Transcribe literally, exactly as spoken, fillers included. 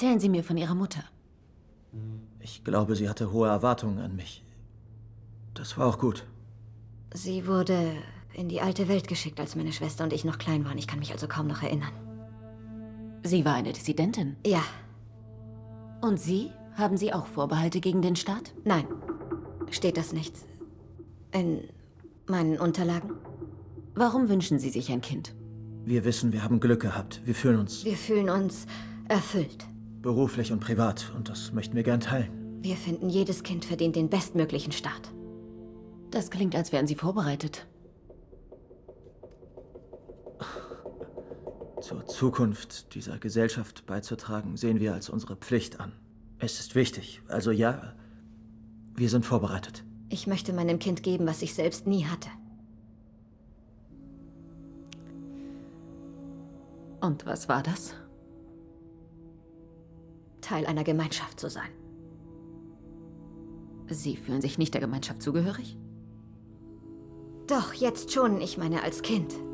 Erzählen Sie mir von Ihrer Mutter. Ich glaube, sie hatte hohe Erwartungen an mich. Das war auch gut. Sie wurde in die alte Welt geschickt, als meine Schwester und ich noch klein waren. Ich kann mich also kaum noch erinnern. Sie war eine Dissidentin. Ja. Und Sie? Haben Sie auch Vorbehalte gegen den Staat? Nein. Steht das nicht in meinen Unterlagen? Warum wünschen Sie sich ein Kind? Wir wissen, wir haben Glück gehabt. Wir fühlen uns Wir fühlen uns erfüllt. beruflich und privat und das möchten wir gern teilen. Wir finden, jedes Kind verdient den bestmöglichen Start. Das klingt, als wären Sie vorbereitet. Zur Zukunft dieser Gesellschaft beizutragen, sehen wir als unsere Pflicht an. Es ist wichtig. Also ja, wir sind vorbereitet. Ich möchte meinem Kind geben, was ich selbst nie hatte. Und was war das? Teil einer Gemeinschaft zu sein. Sie fühlen sich nicht der Gemeinschaft zugehörig? Doch, jetzt schon. Ich meine als Kind.